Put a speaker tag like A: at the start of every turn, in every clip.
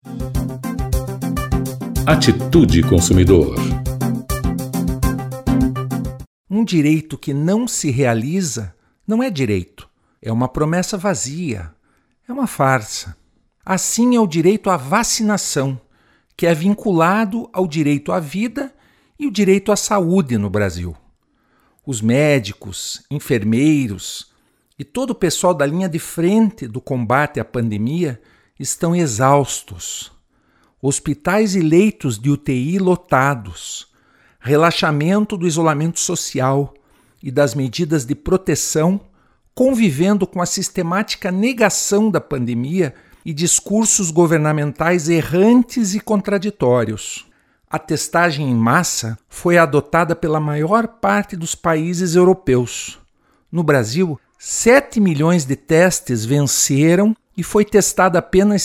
A: Atitude Consumidor.
B: Um direito que não se realiza não é direito, é uma promessa vazia, é uma farsa. Assim é o direito à vacinação, que é vinculado ao direito à vida e o direito à saúde no Brasil. Os médicos, enfermeiros e todo o pessoal da linha de frente do combate à pandemia estão exaustos. Hospitais e leitos de UTI lotados, relaxamento do isolamento social e das medidas de proteção, convivendo com a sistemática negação da pandemia e discursos governamentais errantes e contraditórios. A testagem em massa foi adotada pela maior parte dos países europeus. No Brasil, 7 milhões de testes venceram e foi testada apenas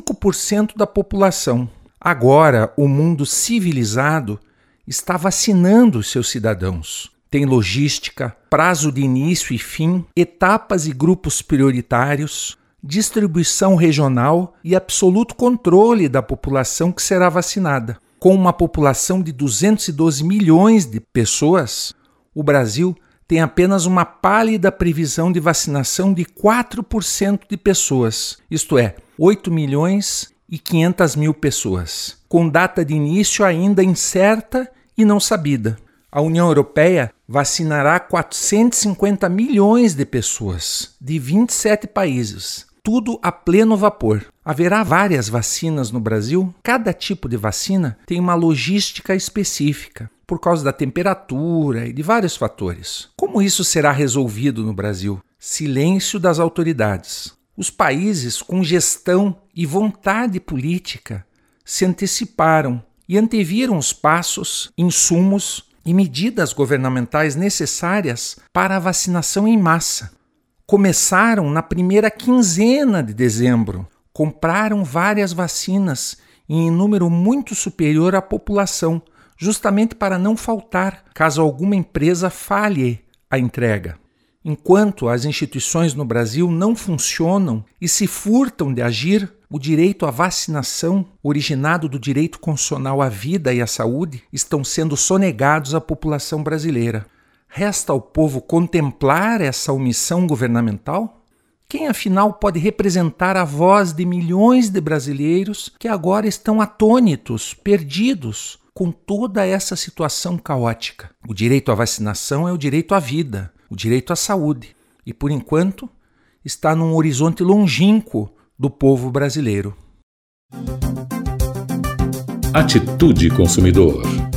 B: 5% da população. Agora, o mundo civilizado está vacinando os seus cidadãos. Tem logística, prazo de início e fim, etapas e grupos prioritários, distribuição regional e absoluto controle da população que será vacinada. Com uma população de 212 milhões de pessoas, o Brasil tem apenas uma pálida previsão de vacinação de 4% de pessoas, isto é, 8 milhões e 500 mil pessoas, com data de início ainda incerta e não sabida. A União Europeia vacinará 450 milhões de pessoas, de 27 países, tudo a pleno vapor. Haverá várias vacinas no Brasil. Cada tipo de vacina tem uma logística específica, por causa da temperatura e de vários fatores. Como isso será resolvido no Brasil? Silêncio das autoridades. Os países com gestão e vontade política se anteciparam e anteviram os passos, insumos e medidas governamentais necessárias para a vacinação em massa. Começaram na primeira quinzena de dezembro. Compraram várias vacinas em número muito superior à população, justamente para não faltar, caso alguma empresa falhe a entrega. Enquanto as instituições no Brasil não funcionam e se furtam de agir, o direito à vacinação, originado do direito constitucional à vida e à saúde, estão sendo sonegados à população brasileira. Resta ao povo contemplar essa omissão governamental? Quem, afinal, pode representar a voz de milhões de brasileiros que agora estão atônitos, perdidos, com toda essa situação caótica? O direito à vacinação é o direito à vida, o direito à saúde, e, por enquanto, está num horizonte longínquo do povo brasileiro.
A: Atitude Consumidor.